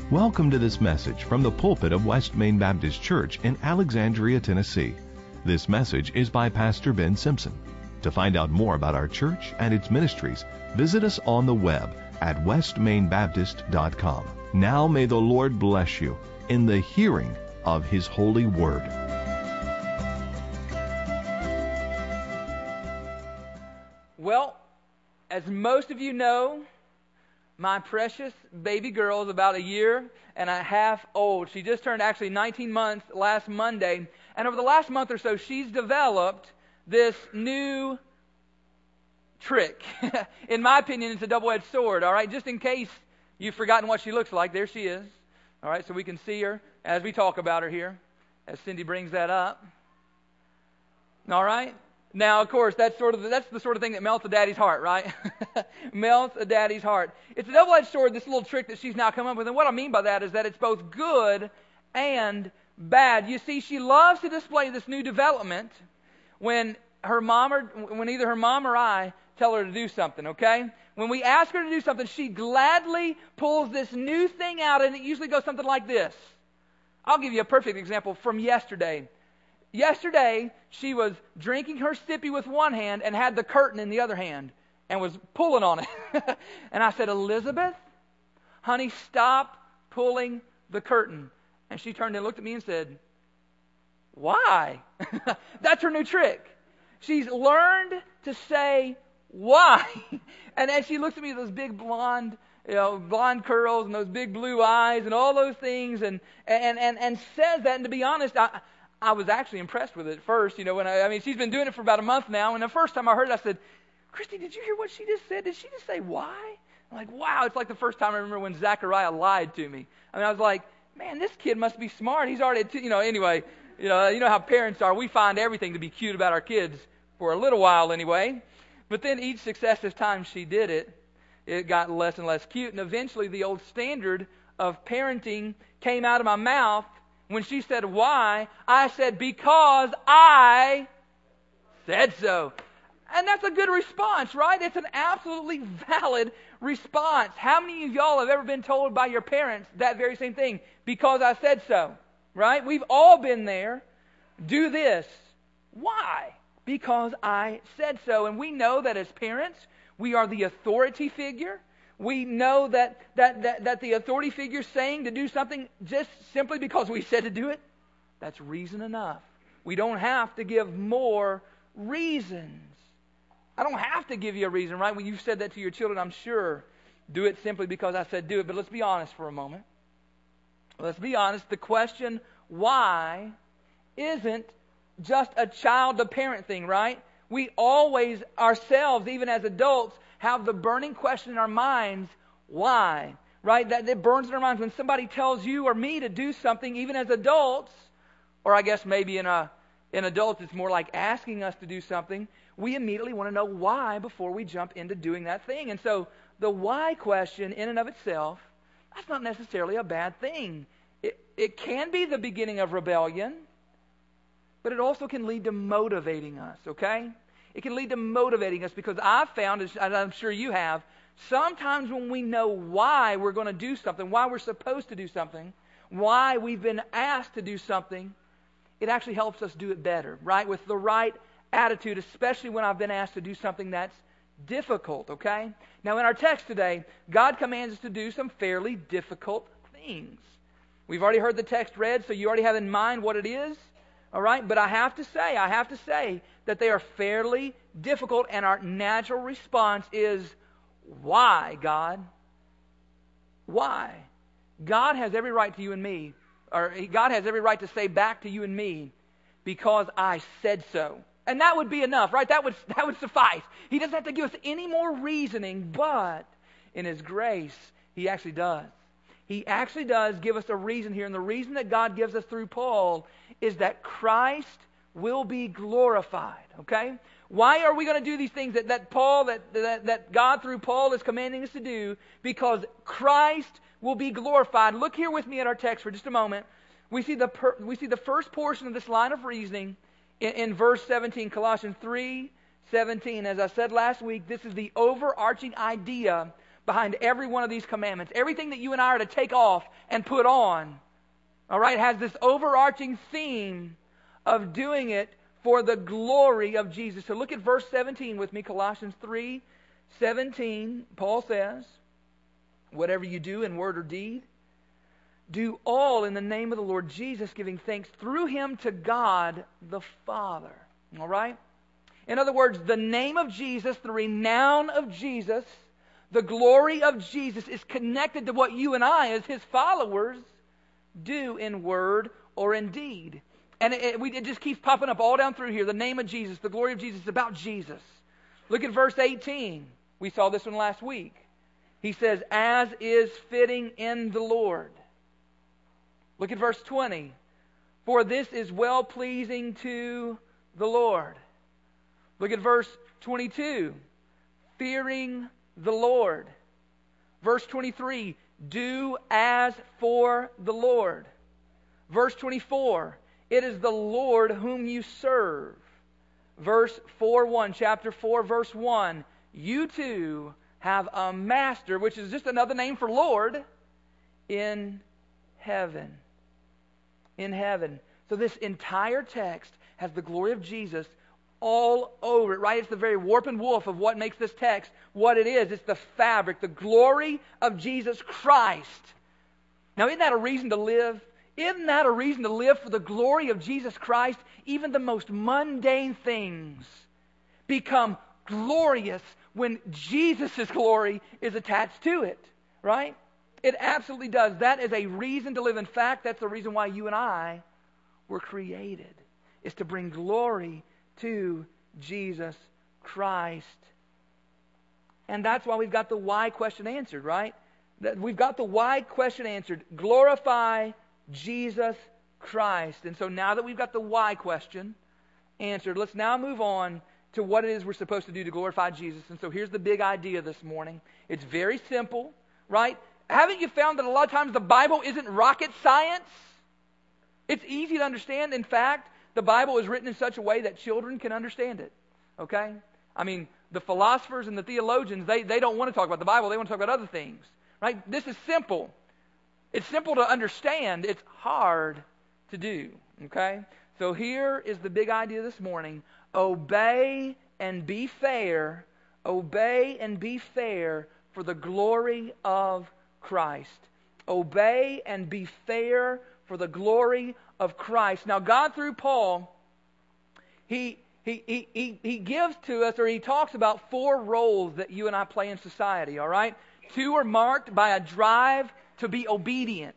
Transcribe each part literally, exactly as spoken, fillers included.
Welcome to this message from the pulpit of West Main Baptist Church in Alexandria, Tennessee. This message is by Pastor Ben Simpson. To find out more about our church and its ministries, visit us on the web at west main baptist dot com. Now may the Lord bless you in the hearing of His holy word. Well, as most of you know, my precious baby girl is about a year and a half old. She just turned actually nineteen months last Monday. And over the last month or so, she's developed this new trick. In my opinion, it's a double-edged sword, all right? Just in case you've forgotten what she looks like, there she is. All right, so we can see her as we talk about her here, as Cindy brings that up. All right? Now, of course, that's sort of the, that's the sort of thing that melts a daddy's heart, right? Melts a daddy's heart. It's a double-edged sword, this little trick that she's now come up with. And what I mean by that is that it's both good and bad. You see, she loves to display this new development when her mom or when either her mom or I tell her to do something, okay? When we ask her to do something, she gladly pulls this new thing out, and it usually goes something like this. I'll give you a perfect example from yesterday. Yesterday, she was drinking her sippy with one hand and had the curtain in the other hand and was pulling on it. And I said, Elizabeth, honey, stop pulling the curtain. And she turned and looked at me and said, why? That's her new trick. She's learned to say why. And then she looks at me with those big blonde, you know, blonde curls and those big blue eyes and all those things and and and, and says that. And to be honest, I I was actually impressed with it at first. You know, when I, I mean, she's been doing it for about a month now. And the first time I heard it, I said, Christy, did you hear what she just said? Did she just say why? I'm like, wow, it's like the first time I remember when Zachariah lied to me. I mean, I was like, man, this kid must be smart. He's already, t-, you know, anyway, you know, you know how parents are. We find everything to be cute about our kids for a little while anyway. But then each successive time she did it, it got less and less cute. And eventually the old standard of parenting came out of my mouth. When she said why, I said because I said so. And that's a good response, right? It's an absolutely valid response. How many of y'all have ever been told by your parents that very same thing? Because I said so, right? We've all been there. Do this. Why? Because I said so. And we know that as parents, we are the authority figure. We know that, that, that, that the authority figure saying to do something just simply because we said to do it, that's reason enough. We don't have to give more reasons. I don't have to give you a reason, right? When you've said that to your children, I'm sure, do it simply because I said do it. But let's be honest for a moment. Let's be honest. The question, why, isn't just a child to parent thing, right? We always, ourselves, even as adults, have the burning question in our minds, why? Right? That it burns in our minds when somebody tells you or me to do something, even as adults, or I guess maybe in a in adults it's more like asking us to do something, we immediately want to know why before we jump into doing that thing. And so the why question in and of itself, that's not necessarily a bad thing. It, it can be the beginning of rebellion, but it also can lead to motivating us, okay? It can lead to motivating us because I've found, as I'm sure you have, sometimes when we know why we're going to do something, why we're supposed to do something, why we've been asked to do something, it actually helps us do it better, right? With the right attitude, especially when I've been asked to do something that's difficult, okay? Now in our text today, God commands us to do some fairly difficult things. We've already heard the text read, so you already have in mind what it is. All right, but I have to say, I have to say that they are fairly difficult, and our natural response is, why, God? Why? God has every right to you and me, or God has every right to say back to you and me, because I said so. And that would be enough, right? That would that would suffice. He doesn't have to give us any more reasoning, but in His grace, He actually does. He actually does give us a reason here, and the reason that God gives us through Paul is that Christ will be glorified, okay? Why are we going to do these things that, that Paul, that, that, that God through Paul is commanding us to do? Because Christ will be glorified. Look here with me at our text for just a moment. We see the per, we see the first portion of this line of reasoning in, in verse seventeen, Colossians three seventeen. As I said last week, this is the overarching idea behind every one of these commandments. Everything that you and I are to take off and put on, all right, has this overarching theme of doing it for the glory of Jesus. So look at verse seventeen with me, Colossians three seventeen. Paul says, whatever you do in word or deed, do all in the name of the Lord Jesus, giving thanks through Him to God the Father. All right? In other words, the name of Jesus, the renown of Jesus, the glory of Jesus is connected to what you and I, as His followers, do in word or in deed. And it, it, we, it just keeps popping up all down through here. The name of Jesus, the glory of Jesus, is about Jesus. Look at verse eighteen. We saw this one last week. He says, as is fitting in the Lord. Look at verse twenty. For this is well-pleasing to the Lord. Look at verse twenty-two. Fearing the Lord. Verse twenty-three. Do as for the Lord. Verse twenty-four. It is the Lord whom you serve. Verse four one, chapter four, verse one. You too have a master, which is just another name for Lord, in heaven. In heaven. So this entire text has the glory of Jesus all over it, right? It's the very warp and woof of what makes this text what it is. It's the fabric, the glory of Jesus Christ. Now, isn't that a reason to live? Isn't that a reason to live for the glory of Jesus Christ? Even the most mundane things become glorious when Jesus' glory is attached to it, right? It absolutely does. That is a reason to live. In fact, that's the reason why you and I were created, is to bring glory to Jesus Christ. And that's why we've got the why question answered, right? That we've got the why question answered. Glorify Jesus Christ. And so now that we've got the why question answered, let's now move on to what it is we're supposed to do to glorify Jesus. And so here's the big idea this morning. It's very simple, right? Haven't you found that a lot of times the Bible isn't rocket science? It's easy to understand. In fact, the Bible is written in such a way that children can understand it. Okay? I mean, the philosophers and the theologians, they, they don't want to talk about the Bible. They want to talk about other things. Right? This is simple. It's simple to understand. It's hard to do. Okay? So here is the big idea this morning. Obey and be fair. Obey and be fair for the glory of Christ. Obey and be fair for the glory of Christ. Now, God, through Paul, he, he, he, he, he gives to us, or he talks about four roles that you and I play in society, all right? Two are marked by a drive to be obedient.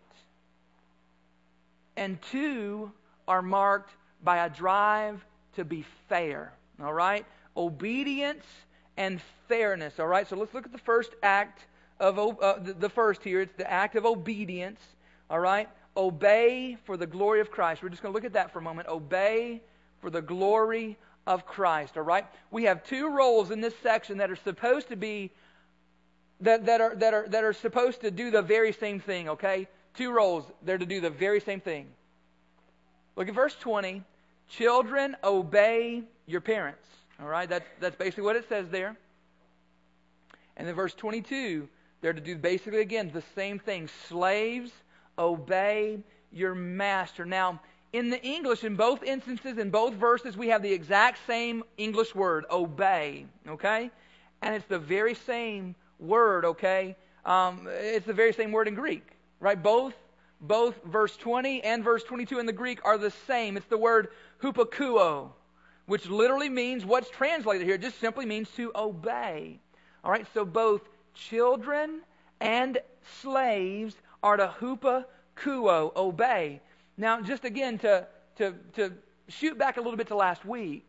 And two are marked by a drive to be fair, all right? Obedience and fairness, all right? So let's look at the first act of, uh, the, the first here. It's the act of obedience, all right? Obey for the glory of Christ. We're just going to look at that for a moment. Obey for the glory of Christ, all right? We have two roles in this section that are supposed to be that that are that are that are supposed to do the very same thing, okay? Two roles. They're to do the very same thing. Look at verse twenty. Children, obey your parents. All right? That's that's basically what it says there. And then verse twenty-two, they're to do basically again the same thing. Slaves, obey your master. Now, in the English, in both instances, in both verses, we have the exact same English word, obey, okay? And it's the very same word, okay? Um, it's the very same word in Greek, right? Both, both verse twenty and verse twenty-two in the Greek are the same. It's the word hupakuo, which literally means, what's translated here, it just simply means to obey. All right, so both children and slaves are to hupakuo, obey. Now, just again, to, to, to shoot back a little bit to last week,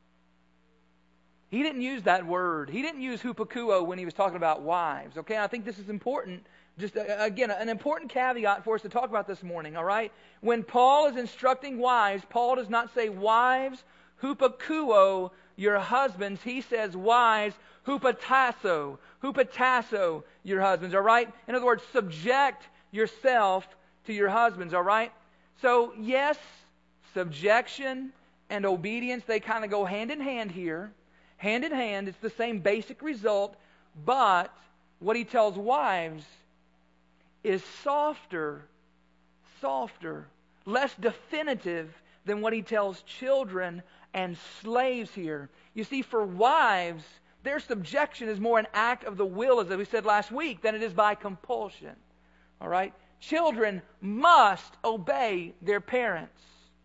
he didn't use that word. He didn't use hupakuo when he was talking about wives. Okay, and I think this is important. Just, uh, again, an important caveat for us to talk about this morning, all right? When Paul is instructing wives, Paul does not say, wives, hupakuo your husbands. He says, wives, hupatasso, hupatasso your husbands, all right? In other words, subject yourself to your husbands, all right? So, yes, subjection and obedience, they kind of go hand in hand here. Hand in hand, it's the same basic result, but what he tells wives is softer, softer, less definitive than what he tells children and slaves here. You see, for wives, their subjection is more an act of the will, as we said last week, than it is by compulsion. All right? Children must obey their parents.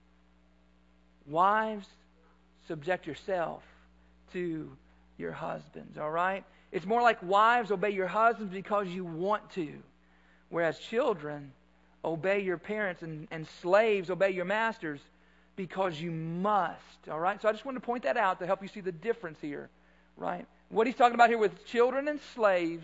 Wives, subject yourself to your husbands. All right? It's more like wives, obey your husbands because you want to. Whereas children, obey your parents, and, and slaves, obey your masters because you must. All right? So I just wanted to point that out to help you see the difference here. Right? What he's talking about here with children and slaves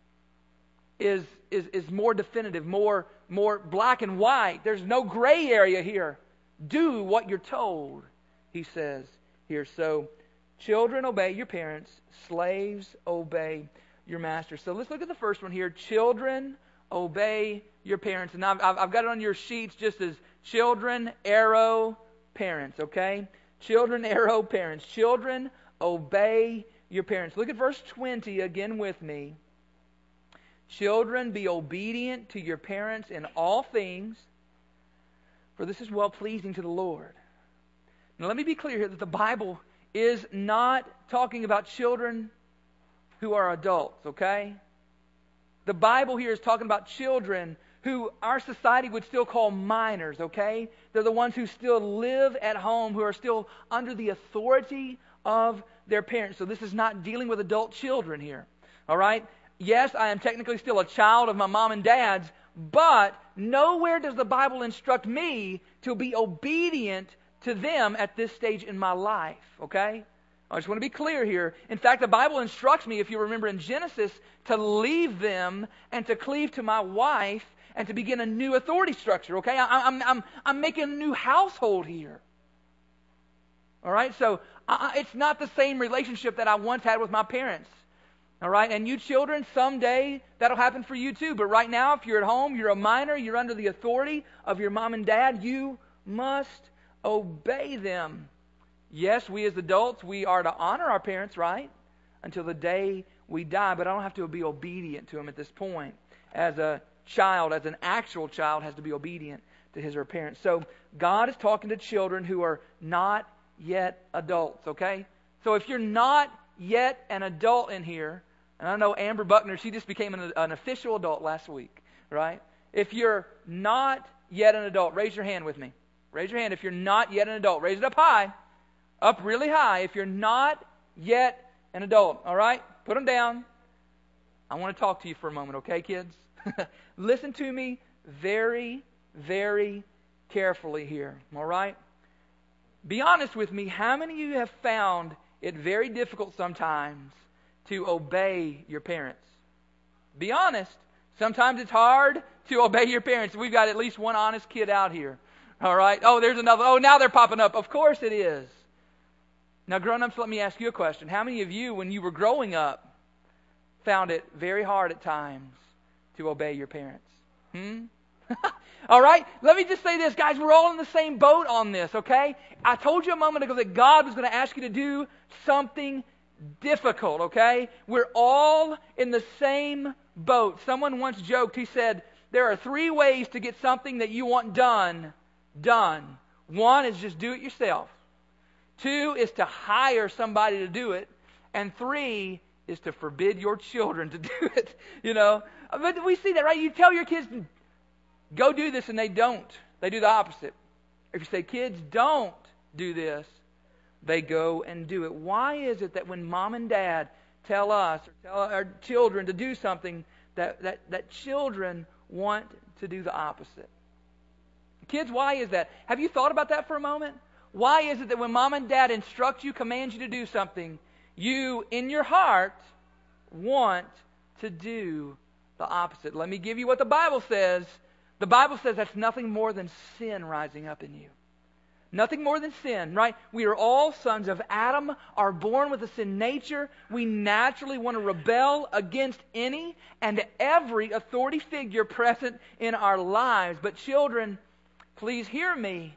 is, is, is more definitive, more, more black and white. There's no gray area here. Do what you're told, he says here. So, children, obey your parents. Slaves, obey your masters. So let's look at the first one here. Children, obey your parents. And I've, I've got it on your sheets just as children, arrow, parents, okay? Children, arrow, parents. Children, obey your parents. Look at verse twenty again with me. Children, be obedient to your parents in all things, for this is well-pleasing to the Lord. Now let me be clear here that the Bible is not talking about children who are adults, okay? The Bible here is talking about children who our society would still call minors, okay? They're the ones who still live at home, who are still under the authority of their parents. So this is not dealing with adult children here, all right? Yes, I am technically still a child of my mom and dad's, but nowhere does the Bible instruct me to be obedient to them at this stage in my life, okay? I just want to be clear here. In fact, the Bible instructs me, if you remember in Genesis, to leave them and to cleave to my wife and to begin a new authority structure, okay? I, I'm, I'm, I'm making a new household here. All right? So I, it's not the same relationship that I once had with my parents. All right? And you children, someday that'll happen for you too. But right now, if you're at home, you're a minor, you're under the authority of your mom and dad, you must obey them. Yes, we as adults, we are to honor our parents, right? Until the day we die. But I don't have to be obedient to them at this point. As a child, as an actual child, has to be obedient to his or her parents. So God is talking to children who are not yet adults, okay? So if you're not yet an adult in here, and I know Amber Buckner, she just became an, an official adult last week, right? If you're not yet an adult, raise your hand with me. Raise your hand if you're not yet an adult. Raise it up high, up really high. If you're not yet an adult, all right? Put them down. I want to talk to you for a moment, okay, kids? Listen to me very, very carefully here, all right? Be honest with me. How many of you have found it very difficult sometimes to obey your parents? Be honest. Sometimes it's hard to obey your parents. We've got at least one honest kid out here. All right? Oh, there's another. Oh, now they're popping up. Of course it is. Now, grown-ups, let me ask you a question. How many of you, when you were growing up, found it very hard at times to obey your parents? Hmm? All right? Let me just say this, guys. We're all in the same boat on this, okay? I told you a moment ago that God was going to ask you to do something difficult, okay? We're all in the same boat. Someone once joked, he said, there are three ways to get something that you want done, done. One is just do it yourself. Two is to hire somebody to do it. And three is to forbid your children to do it, you know? But we see that, right? You tell your kids, go do this, and they don't. They do the opposite. If you say, kids, don't do this, they go and do it. Why is it that when mom and dad tell us or tell our children to do something, that, that, that children want to do the opposite? Kids, why is that? Have you thought about that for a moment? Why is it that when mom and dad instruct you, command you to do something, you, in your heart, want to do the opposite? Let me give you what the Bible says. The Bible says that's nothing more than sin rising up in you. Nothing more than sin, right? We are all sons of Adam, are born with a sin nature. We naturally want to rebel against any and every authority figure present in our lives. But children, please hear me.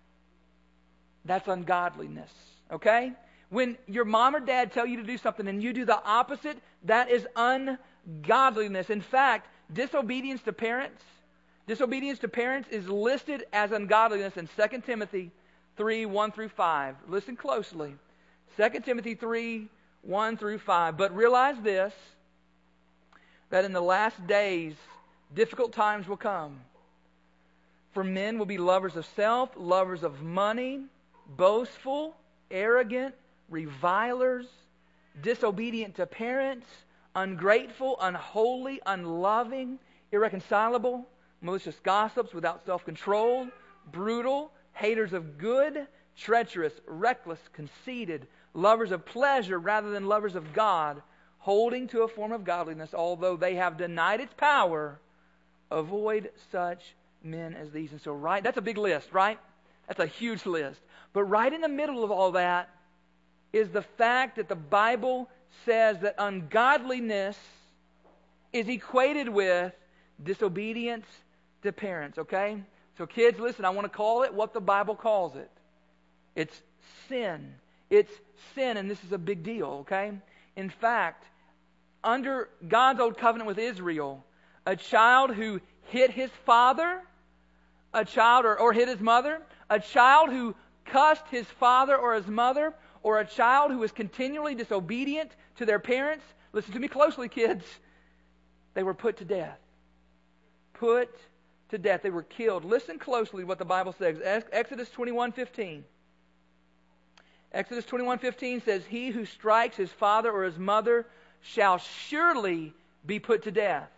That's ungodliness, okay? When your mom or dad tell you to do something and you do the opposite, that is ungodliness. godliness. In fact, disobedience to parents, disobedience to parents is listed as ungodliness in Second Timothy three, one through five. Listen closely. Second Timothy three, one through five. But realize this, that in the last days, difficult times will come. For men will be lovers of self, lovers of money, boastful, arrogant, revilers, disobedient to parents, ungrateful, unholy, unloving, irreconcilable, malicious gossips, without self-control, brutal, haters of good, treacherous, reckless, conceited, lovers of pleasure rather than lovers of God, holding to a form of godliness, although they have denied its power. Avoid such men as these. And so, right, that's a big list, right? That's a huge list. But right in the middle of all that is the fact that the Bible says that ungodliness is equated with disobedience to parents, okay? So kids, listen, I want to call it what the Bible calls it. It's sin. It's sin, and this is a big deal, okay? In fact, under God's old covenant with Israel, a child who hit his father, a child or, or hit his mother, a child who cussed his father or his mother, or a child who was continually disobedient to their parents, listen to me closely, kids, they were put to death. Put to death. They were killed. Listen closely to what the Bible says. Exodus twenty-one fifteen. Exodus twenty-one fifteen says, "He who strikes his father or his mother shall surely be put to death."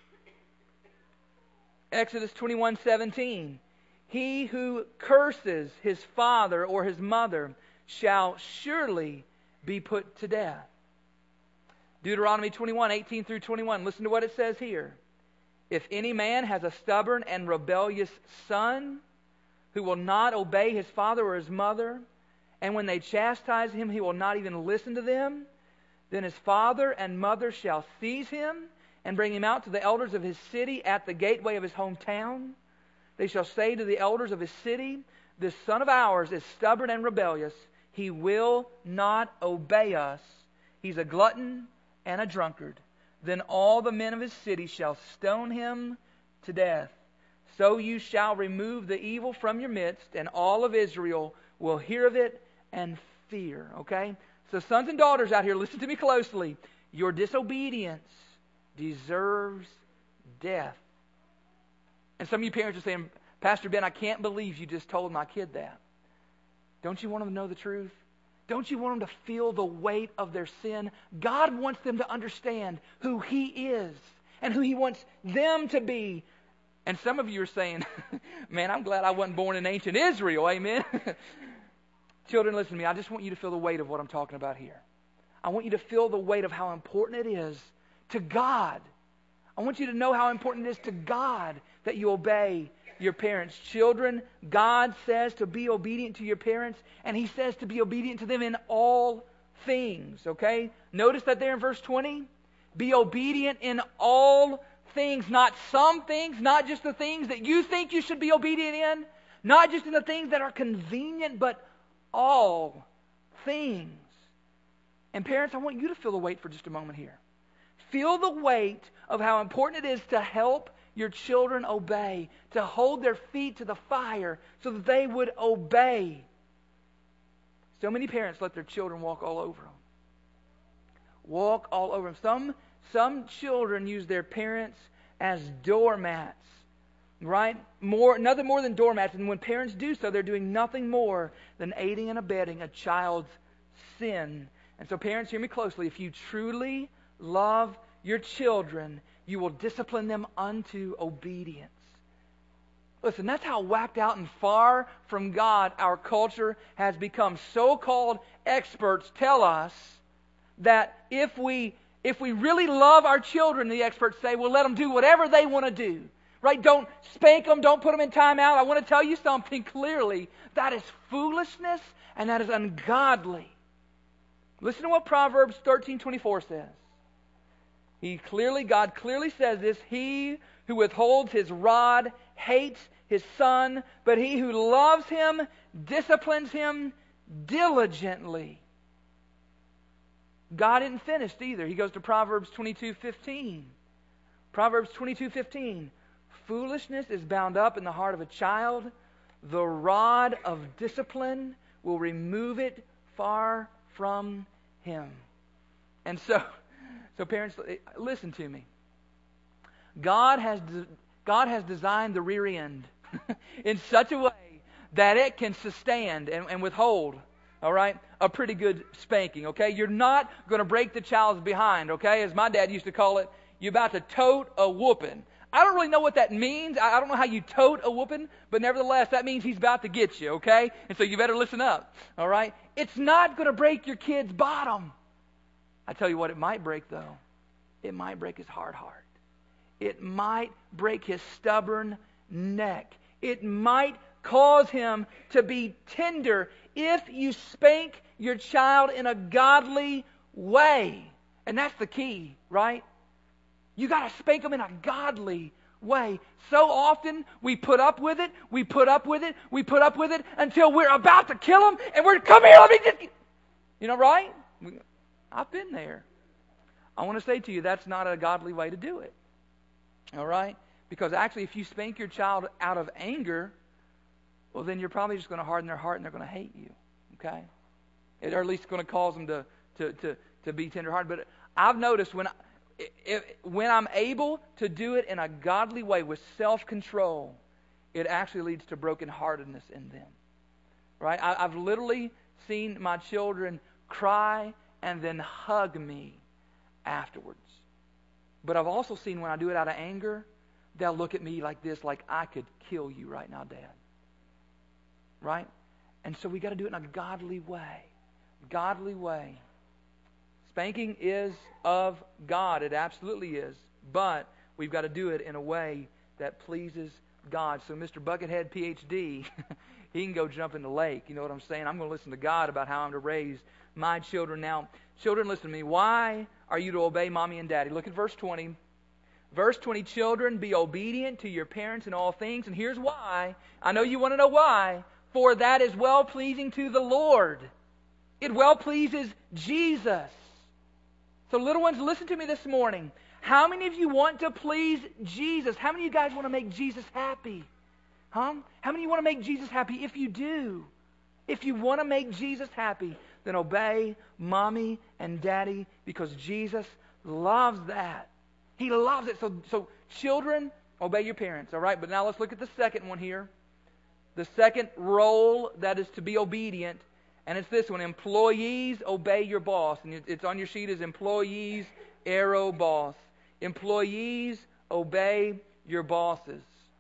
Exodus twenty-one seventeen. "He who curses his father or his mother shall surely be put to death." Deuteronomy twenty-one eighteen through twenty-one. Listen to what it says here. "If any man has a stubborn and rebellious son who will not obey his father or his mother, and when they chastise him he will not even listen to them, then his father and mother shall seize him and bring him out to the elders of his city at the gateway of his hometown. They shall say to the elders of his city, 'This son of ours is stubborn and rebellious. He will not obey us. He's a glutton and a drunkard. Then all the men of his city shall stone him to death. So you shall remove the evil from your midst, and all of Israel will hear of it and fear." Okay? So sons and daughters out here, listen to me closely. Your disobedience deserves death. And some of you parents are saying, "Pastor Ben, I can't believe you just told my kid that." Don't you want them to know the truth? Don't you want them to feel the weight of their sin? God wants them to understand who He is and who He wants them to be. And some of you are saying, "Man, I'm glad I wasn't born in ancient Israel." Amen. Children, listen to me. I just want you to feel the weight of what I'm talking about here. I want you to feel the weight of how important it is to God. I want you to know how important it is to God that you obey your parents. Children, God says to be obedient to your parents, and He says to be obedient to them in all things, okay? Notice that there in verse twenty. Be obedient in all things, not some things, not just the things that you think you should be obedient in, not just in the things that are convenient, but all things. And parents, I want you to feel the weight for just a moment here. Feel the weight of how important it is to help your children obey, to hold their feet to the fire so that they would obey. So many parents let their children walk all over them. Walk all over them. Some, some children use their parents as doormats. Right? More, nothing more than doormats. And when parents do so, they're doing nothing more than aiding and abetting a child's sin. And so parents, hear me closely. If you truly love your children, you will discipline them unto obedience. Listen, that's how whacked out and far from God our culture has become. So-called experts tell us that if we, if we really love our children, the experts say, we'll let them do whatever they want to do. Right? Don't spank them. Don't put them in timeout. I want to tell you something clearly. That is foolishness and that is ungodly. Listen to what Proverbs thirteen twenty-four says. He clearly, God clearly says this. He who withholds his rod hates his son, but he who loves him disciplines him diligently. God isn't finished either. He goes to Proverbs twenty-two fifteen. Proverbs twenty-two fifteen. Foolishness is bound up in the heart of a child. The rod of discipline will remove it far from him. And so, so parents, listen to me. God has de- God has designed the rear end in such a way that it can sustain and, and withhold, all right, a pretty good spanking, okay? You're not going to break the child's behind, okay? As my dad used to call it, you're about to tote a whooping. I don't really know what that means. I don't know how you tote a whooping, but nevertheless, that means he's about to get you, okay? And so you better listen up, all right? It's not going to break your kid's bottom. I tell you what it might break, though. It might break his hard heart. It might break his stubborn neck. It might cause him to be tender if you spank your child in a godly way. And that's the key, right? You got to spank them in a godly way. So often we put up with it, we put up with it, we put up with it until we're about to kill them, and we're, come here, let me just, you know, right? I've been there. I want to say to you, that's not a godly way to do it. All right? Because actually, if you spank your child out of anger, well, then you're probably just going to harden their heart and they're going to hate you. Okay? Or at least going to cause them to, to, to, to be tenderhearted. But I've noticed when I, If, when I'm able to do it in a godly way with self-control, it actually leads to brokenheartedness in them. Right? I, I've literally seen my children cry and then hug me afterwards. But I've also seen when I do it out of anger, they'll look at me like this, like I could kill you right now, Dad. Right? And so we got to do it in a godly way. Godly way. Spanking is of God. It absolutely is. But we've got to do it in a way that pleases God. So Mister Buckethead, P H D, he can go jump in the lake. You know what I'm saying? I'm going to listen to God about how I'm to raise my children. Now, children, listen to me. Why are you to obey mommy and daddy? Look at verse twenty. Verse twenty, children, be obedient to your parents in all things. And here's why. I know you want to know why. For that is well-pleasing to the Lord. It well pleases Jesus. So little ones, listen to me this morning. How many of you want to please Jesus? How many of you guys want to make Jesus happy? Huh? How many of you want to make Jesus happy? If you do, if you want to make Jesus happy, then obey mommy and daddy because Jesus loves that. He loves it. So, so children, obey your parents, all right? But now let's look at the second one here. The second role that is to be obedient. And it's this one, employees, obey your boss. And it's on your sheet as employees, arrow, boss. Employees, obey your bosses.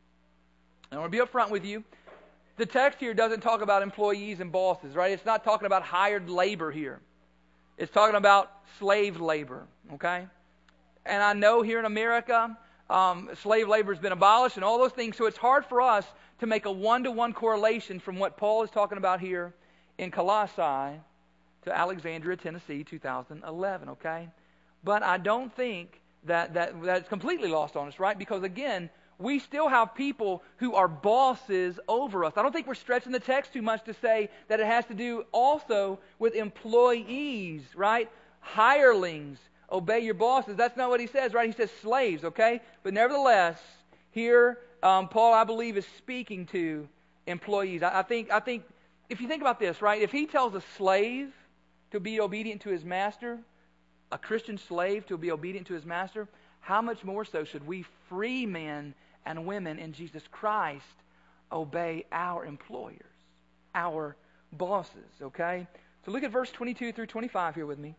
I want to be upfront with you. The text here doesn't talk about employees and bosses, right? It's not talking about hired labor here. It's talking about slave labor, okay? And I know here in America, um, slave labor has been abolished and all those things, so it's hard for us to make a one-to-one correlation from what Paul is talking about here in Colossae to Alexandria, Tennessee, two thousand eleven, okay? But I don't think that, that that's completely lost on us, right? Because again, we still have people who are bosses over us. I don't think we're stretching the text too much to say that it has to do also with employees, right? Hirelings, obey your bosses. That's not what he says, right? He says slaves, okay? But nevertheless, here um, Paul, I believe, is speaking to employees. I, I think, I think, if you think about this, right? If he tells a slave to be obedient to his master, a Christian slave to be obedient to his master, how much more so should we free men and women in Jesus Christ obey our employers, our bosses, okay? So look at verse twenty-two through twenty-five here with me.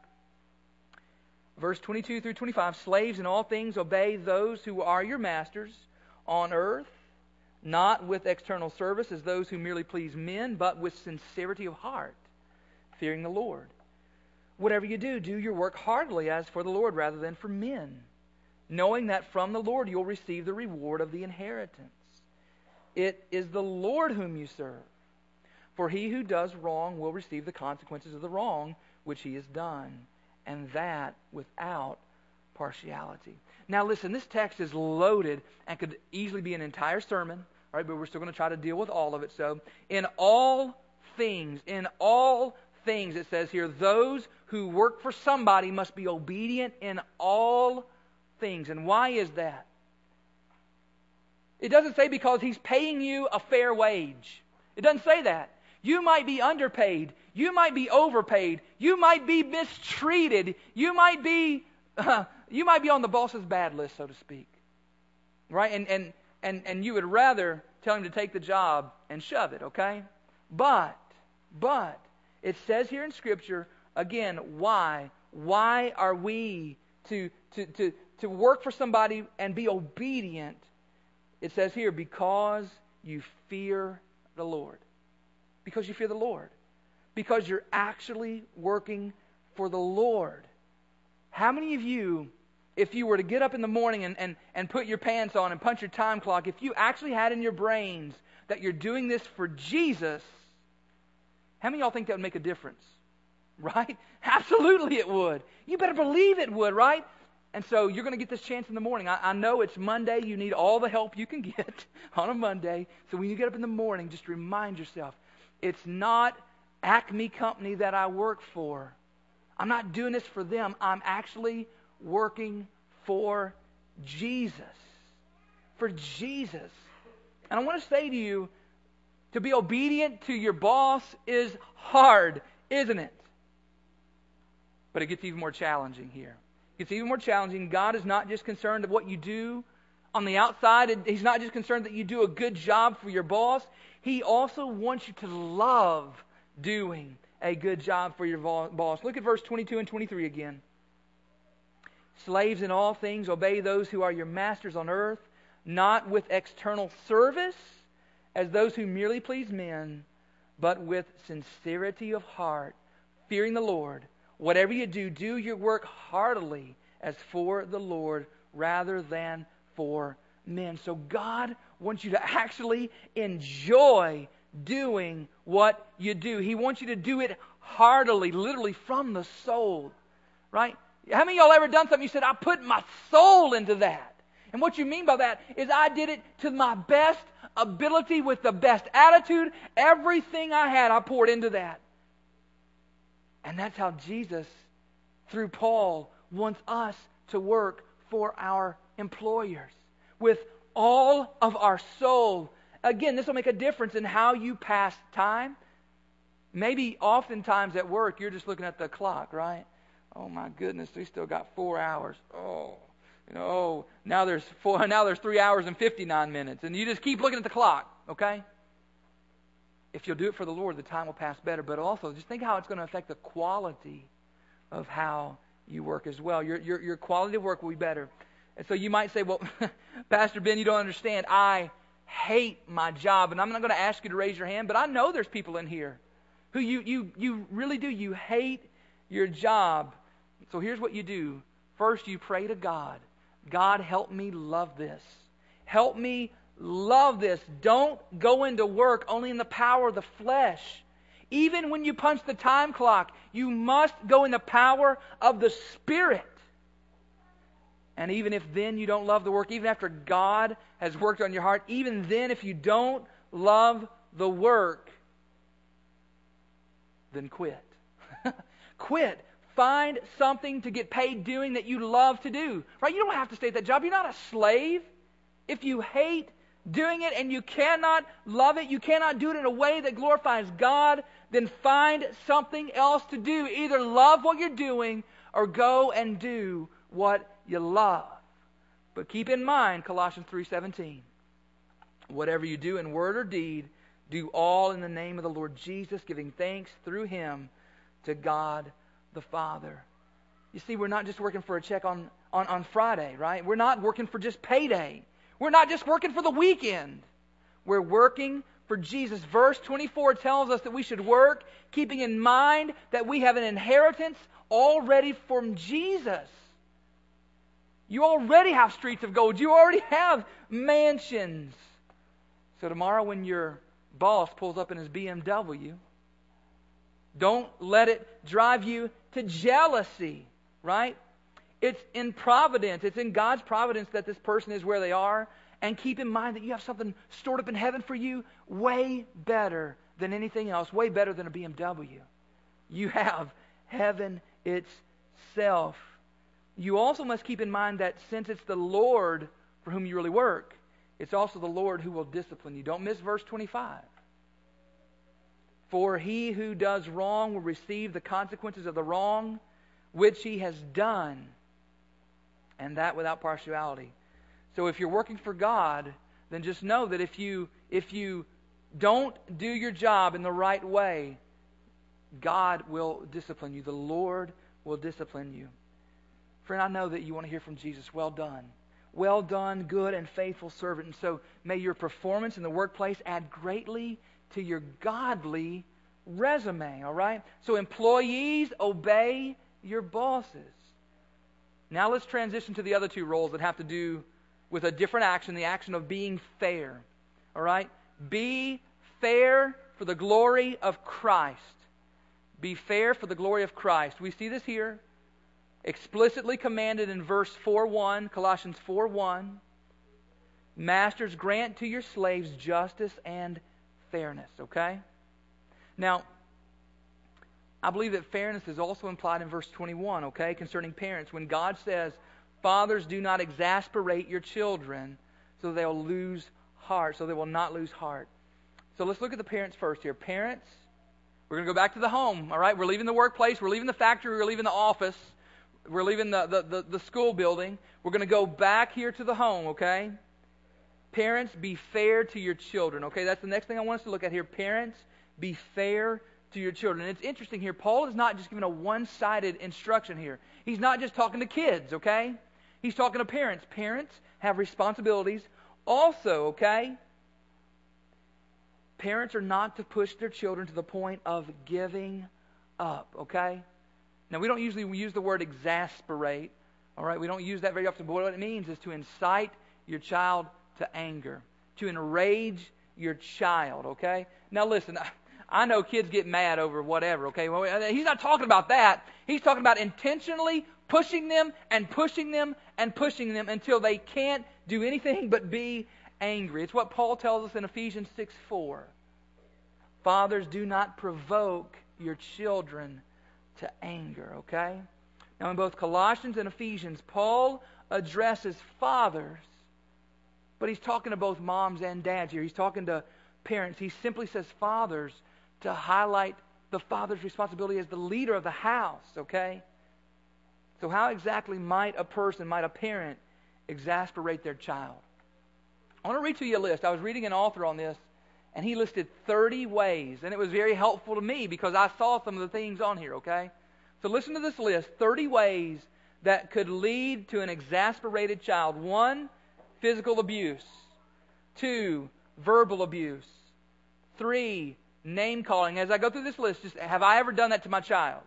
Verse twenty-two through twenty-five, slaves in all things obey those who are your masters on earth, not with external service as those who merely please men, but with sincerity of heart, fearing the Lord. Whatever you do, do your work heartily as for the Lord rather than for men, knowing that from the Lord you'll receive the reward of the inheritance. It is the Lord whom you serve. For he who does wrong will receive the consequences of the wrong which he has done, and that without partiality. Now listen, this text is loaded and could easily be an entire sermon, all right, but we're still going to try to deal with all of it. So, in all things, in all things, it says here, those who work for somebody must be obedient in all things. And why is that? It doesn't say because he's paying you a fair wage. It doesn't say that. You might be underpaid. You might be overpaid. You might be mistreated. You might be uh, you might be on the boss's bad list, so to speak. Right? And and and and you would rather tell him to take the job and shove it, okay? But but it says here in Scripture, again, why? Why are we to to to to work for somebody and be obedient? It says here, because you fear the Lord. Because you fear the Lord. Because you're actually working for the Lord. How many of you, if you were to get up in the morning and, and, and put your pants on and punch your time clock, if you actually had in your brains that you're doing this for Jesus, how many of y'all think that would make a difference? Right? Absolutely it would. You better believe it would, right? And so you're going to get this chance in the morning. I, I know it's Monday. You need all the help you can get on a Monday. So when you get up in the morning, just remind yourself, it's not Acme Company that I work for. I'm not doing this for them. I'm actually working for Jesus. For Jesus. And I want to say to you, to be obedient to your boss is hard, isn't it? But it gets even more challenging here. It's even more challenging. God is not just concerned of what you do on the outside. He's not just concerned that you do a good job for your boss. He also wants you to love doing a good job for your boss. Look at verse twenty-two and twenty-three again. Slaves in all things, obey those who are your masters on earth, not with external service as those who merely please men, but with sincerity of heart, fearing the Lord. Whatever you do, do your work heartily as for the Lord rather than for men. So God wants you to actually enjoy doing what you do. He wants you to do it heartily, literally from the soul. Right? How many of y'all ever done something you said, I put my soul into that? And what you mean by that is I did it to my best ability with the best attitude. Everything I had, I poured into that. And that's how Jesus, through Paul, wants us to work for our employers. With all of our soul. Again, this will make a difference in how you pass time. Maybe oftentimes at work, you're just looking at the clock, right? Oh my goodness, we still got four hours. Oh, you know, oh, now there's four, now there's three hours and fifty-nine minutes. And you just keep looking at the clock, okay? If you'll do it for the Lord, the time will pass better. But also, just think how it's going to affect the quality of how you work as well. Your, your, your quality of work will be better. And so you might say, well, Pastor Ben, you don't understand. I hate my job. And I'm not going to ask you to raise your hand, but I know there's people in here who you, you, you really do. You hate your job. So here's what you do. First, you pray to God. God, help me love this. Help me love this. Don't go into work only in the power of the flesh. Even when you punch the time clock, you must go in the power of the Spirit. And even if then you don't love the work, even after God has worked on your heart, even then if you don't love the work, then quit. Quit. Find something to get paid doing that you love to do. Right? You don't have to stay at that job. You're not a slave. If you hate doing it and you cannot love it, you cannot do it in a way that glorifies God, then find something else to do. Either love what you're doing or go and do what you love. But keep in mind Colossians three seventeen. Whatever you do in word or deed, do all in the name of the Lord Jesus, giving thanks through Him to God the Father. You see, we're not just working for a check on, on, on Friday, right? We're not working for just payday. We're not just working for the weekend. We're working for Jesus. Verse twenty-four tells us that we should work keeping in mind that we have an inheritance already from Jesus. You already have streets of gold. You already have mansions. So tomorrow when your boss pulls up in his B M W, don't let it drive you to jealousy, right? It's in providence. It's in God's providence that this person is where they are. And keep in mind that you have something stored up in heaven for you way better than anything else, way better than a B M W. You have heaven itself. You also must keep in mind that since it's the Lord for whom you really work, it's also the Lord who will discipline you. Don't miss verse twenty-five. For he who does wrong will receive the consequences of the wrong which he has done, and that without partiality. So if you're working for God, then just know that if you if you don't do your job in the right way, God will discipline you. The Lord will discipline you. Friend, I know that you want to hear from Jesus. Well done. Well done, good and faithful servant. And so may your performance in the workplace add greatly to your godly resume, all right? So employees, obey your bosses. Now let's transition to the other two roles that have to do with a different action, the action of being fair, all right? Be fair for the glory of Christ. Be fair for the glory of Christ. We see this here, explicitly commanded in verse four one, Colossians four one. Masters, grant to your slaves justice and fairness, okay? Now, I believe that fairness is also implied in verse twenty-one, okay, concerning parents. When God says, fathers, do not exasperate your children so they'll lose heart, so they will not lose heart. So let's look at the parents first here. Parents, we're going to go back to the home, all right? We're leaving the workplace, we're leaving the factory, we're leaving the office, we're leaving the, the, the, the school building. We're going to go back here to the home, okay? Parents, be fair to your children, okay? That's the next thing I want us to look at here. Parents, be fair to your children. And it's interesting here, Paul is not just giving a one-sided instruction here. He's not just talking to kids, okay? He's talking to parents. Parents have responsibilities also, okay? Parents are not to push their children to the point of giving up, okay? Now, we don't usually use the word exasperate, all right? We don't use that very often, but what it means is to incite your child to anger, to enrage your child, okay? Now, listen, I know kids get mad over whatever, okay? Well, he's not talking about that. He's talking about intentionally pushing them and pushing them and pushing them until they can't do anything but be angry. It's what Paul tells us in Ephesians six four. Fathers, do not provoke your children to anger, okay? Now in both Colossians and Ephesians, Paul addresses fathers, but he's talking to both moms and dads here. He's talking to parents. He simply says fathers to highlight the father's responsibility as the leader of the house, okay? So how exactly might a person, might a parent, exasperate their child? I want to read to you a list. I was reading an author on this, and he listed thirty ways, and it was very helpful to me because I saw some of the things on here, okay? So listen to this list, thirty ways that could lead to an exasperated child. One, physical abuse. Two, verbal abuse. Three, name calling. As I go through this list, just have I ever done that to my child?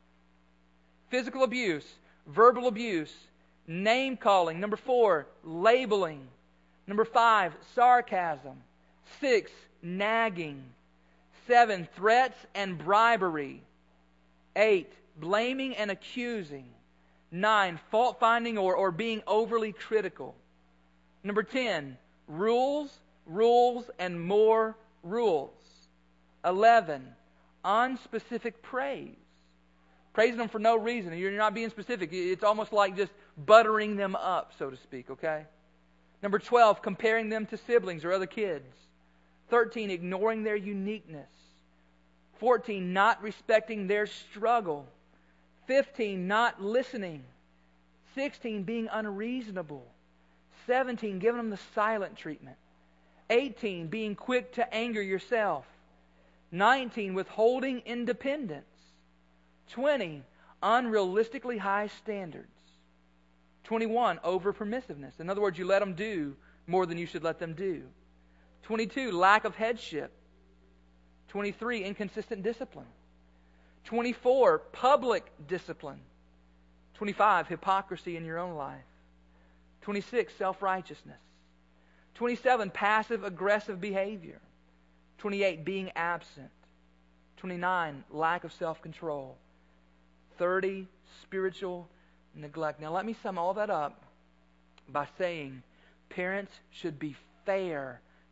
Physical abuse, verbal abuse, name calling. Number four, labeling. Number five, sarcasm. Six, nagging. Seven, threats and bribery. Eight, blaming and accusing. Nine, fault finding or, or being overly critical. Number ten, rules, rules, and more rules. Eleven, unspecific praise. Praising them for no reason. You're not being specific. It's almost like just buttering them up, so to speak, okay? Number twelve, comparing them to siblings or other kids. thirteen, ignoring their uniqueness. fourteen, not respecting their struggle. fifteen, not listening. sixteen, being unreasonable. seventeen, giving them the silent treatment. eighteen, being quick to anger yourself. nineteen, withholding independence. twenty, unrealistically high standards. twenty-one, over-permissiveness. In other words, you let them do more than you should let them do. twenty-two, lack of headship. twenty-three, inconsistent discipline. twenty-four, public discipline. twenty-five, hypocrisy in your own life. twenty-six, self-righteousness. twenty-seven, passive-aggressive behavior. twenty-eight, being absent. twenty-nine, lack of self-control. thirty, spiritual neglect. Now let me sum all that up by saying parents should be fair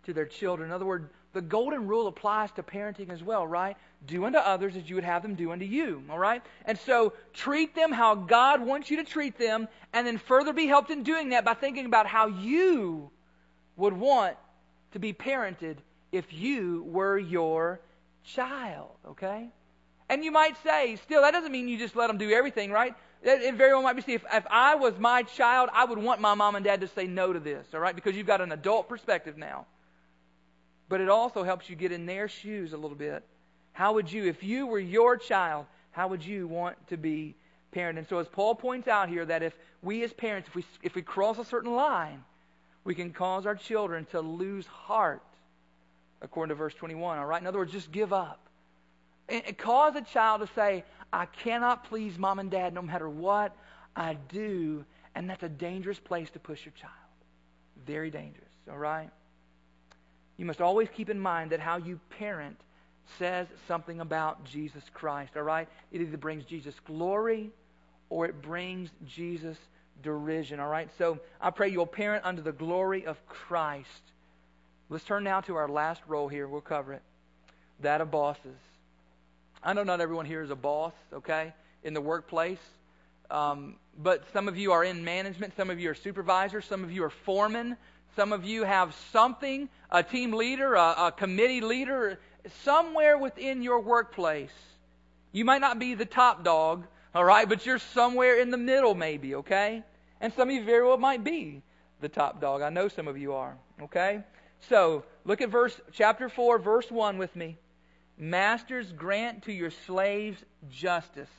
to their children. In other words, the golden rule applies to parenting as well, right? Do unto others as you would have them do unto you, all right? And so treat them how God wants you to treat them, and then further be helped in doing that by thinking about how you would want to be parented if you were your child, okay? And you might say, still, that doesn't mean you just let them do everything, right? It, it very well might be, see, if, if I was my child, I would want my mom and dad to say no to this, all right? Because you've got an adult perspective now. But it also helps you get in their shoes a little bit. How would you, if you were your child, how would you want to be parented? And so as Paul points out here, that if we as parents, if we if we cross a certain line, we can cause our children to lose heart, according to verse twenty-one, all right? In other words, just give up. And, and cause a child to say, I cannot please mom and dad no matter what I do. And that's a dangerous place to push your child. Very dangerous, all right? You must always keep in mind that how you parent says something about Jesus Christ, all right? It either brings Jesus glory or it brings Jesus derision, all right? So I pray you'll parent under the glory of Christ. Let's turn now to our last role here. We'll cover it. That of bosses. I know not everyone here is a boss, okay, in the workplace. Um, but some of you are in management. Some of you are supervisors. Some of you are foremen. Some of you have something, a team leader, a, a committee leader, somewhere within your workplace. You might not be the top dog, all right, but you're somewhere in the middle maybe, okay? And some of you very well might be the top dog. I know some of you are, okay? So, look at verse chapter four, verse one with me. Masters, grant to your slaves justice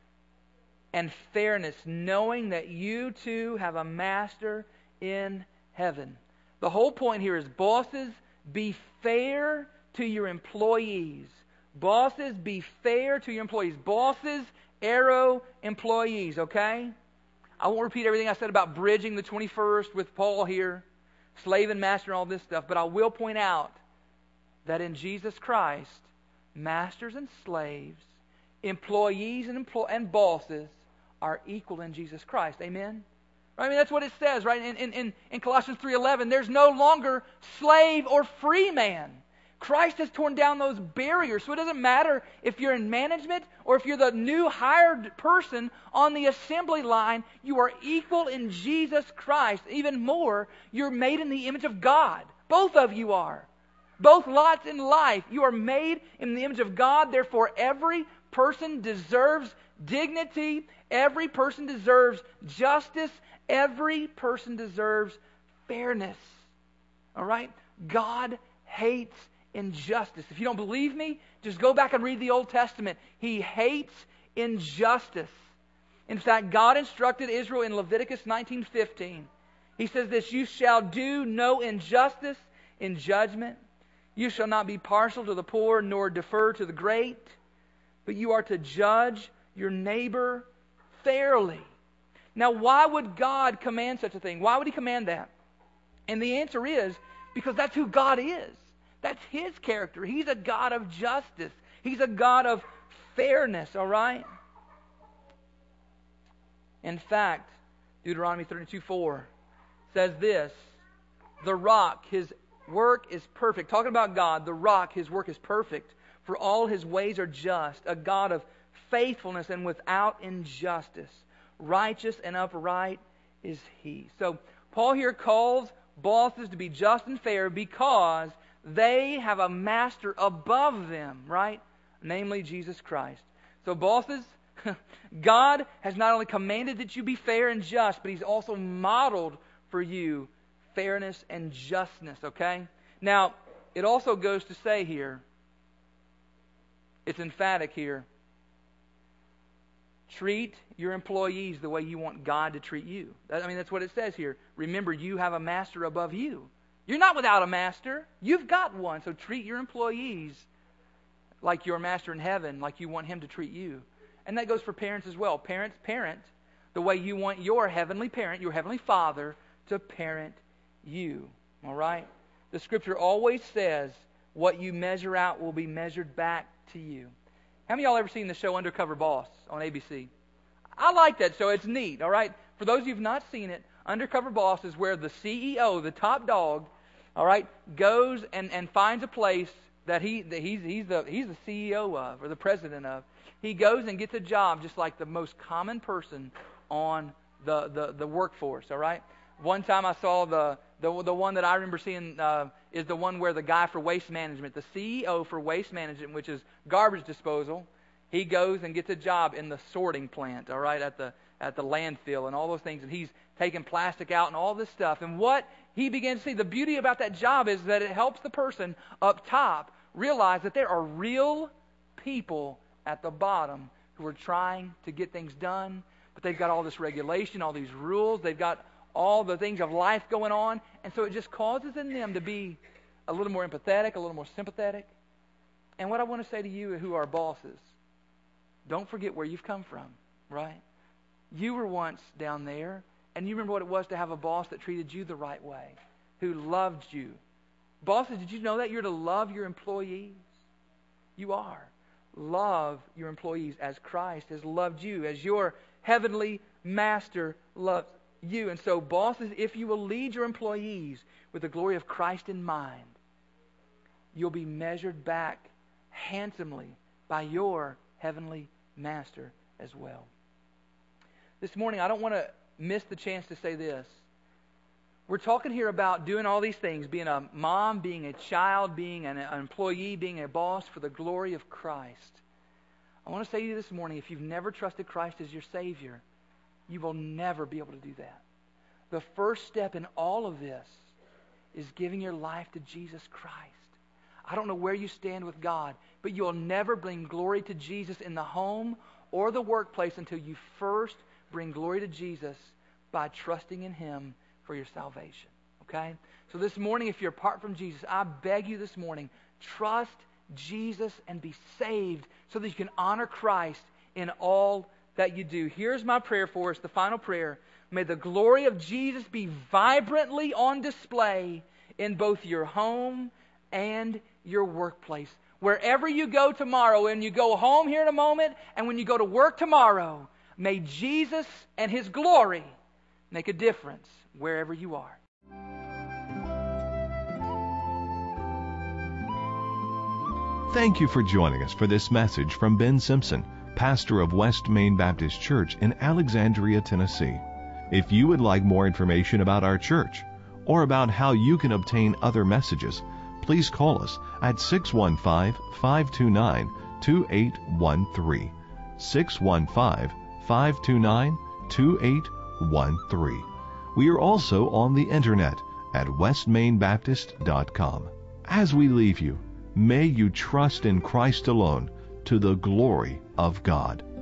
and fairness, knowing that you too have a master in heaven. The whole point here is, bosses, be fair to your employees. Bosses, be fair to your employees. Bosses, arrow employees, okay? I won't repeat everything I said about bridging the twenty-first with Paul here, slave and master and all this stuff, but I will point out that in Jesus Christ, masters and slaves, employees and, employ- and bosses are equal in Jesus Christ. Amen? I mean, that's what it says, right? In, in, in Colossians three eleven, there's no longer slave or free man. Christ has torn down those barriers. So it doesn't matter if you're in management or if you're the new hired person on the assembly line. You are equal in Jesus Christ. Even more, you're made in the image of God. Both of you are. Both lots in life. You are made in the image of God. Therefore, every person deserves dignity. Every person deserves justice. Every person deserves fairness. All right? God hates injustice. If you don't believe me, just go back and read the Old Testament. He hates injustice. In fact, God instructed Israel in Leviticus nineteen fifteen. He says this, you shall do no injustice in judgment. You shall not be partial to the poor, nor defer to the great, but you are to judge your neighbor fairly. Now, why would God command such a thing? Why would He command that? And the answer is, because that's who God is. That's His character. He's a God of justice. He's a God of fairness, all right? In fact, Deuteronomy thirty-two four says this, the rock, His work is perfect. Talking about God, the rock, His work is perfect, for all His ways are just, a God of faithfulness and without injustice. Righteous and upright is He. So Paul here calls bosses to be just and fair because they have a master above them, right? Namely Jesus Christ. So bosses, God has not only commanded that you be fair and just, but He's also modeled for you fairness and justness, okay? Now, it also goes to say here, it's emphatic here, treat your employees the way you want God to treat you. I mean, that's what it says here. Remember, you have a master above you. You're not without a master. You've got one. So treat your employees like your master in heaven, like you want Him to treat you. And that goes for parents as well. Parents, parent the way you want your heavenly parent, your heavenly Father, to parent you. All right? The Scripture always says what you measure out will be measured back to you. How many of y'all ever seen the show Undercover Boss on A B C? I like that show. It's neat, all right? For those of you who have not seen it, Undercover Boss is where the C E O, the top dog, all right, goes and, and finds a place that he that he's he's the he's the C E O of, or the president of. He goes and gets a job just like the most common person on the, the, the workforce, all right? One time I saw the the, the one that I remember seeing uh, is the one where the guy for waste management, the C E O for waste management, which is garbage disposal, he goes and gets a job in the sorting plant, all right, at the at the landfill and all those things, and he's taking plastic out and all this stuff. And what he begins to see, the beauty about that job is that it helps the person up top realize that there are real people at the bottom who are trying to get things done, but they've got all this regulation, all these rules, they've got all the things of life going on, and so it just causes in them to be a little more empathetic, a little more sympathetic. And what I want to say to you who are bosses, don't forget where you've come from, right? You were once down there, and you remember what it was to have a boss that treated you the right way, who loved you. Bosses, did you know that you're to love your employees? You are. Love your employees as Christ has loved you, as your heavenly master loves you. And so, bosses, if you will lead your employees with the glory of Christ in mind, you'll be measured back handsomely by your heavenly master as well. This morning, I don't want to miss the chance to say this. We're talking here about doing all these things, being a mom, being a child, being an employee, being a boss for the glory of Christ. I want to say to you this morning, if you've never trusted Christ as your Savior, you will never be able to do that. The first step in all of this is giving your life to Jesus Christ. I don't know where you stand with God, but you'll never bring glory to Jesus in the home or the workplace until you first bring glory to Jesus by trusting in Him for your salvation. Okay? So this morning, if you're apart from Jesus, I beg you this morning, trust Jesus and be saved so that you can honor Christ in all that you do. Here's my prayer for us, the final prayer. May the glory of Jesus be vibrantly on display in both your home and your workplace. Wherever you go tomorrow, when you go home here in a moment, and when you go to work tomorrow, may Jesus and His glory make a difference wherever you are. Thank you for joining us for this message from Ben Simpson, pastor of West Main Baptist Church in Alexandria, Tennessee. If you would like more information about our church or about how you can obtain other messages, please call us at six one five, five two nine, two eight one three. six one five, five two nine, two eight one three. We are also on the internet at west main baptist dot com. As we leave you, may you trust in Christ alone to the glory of God.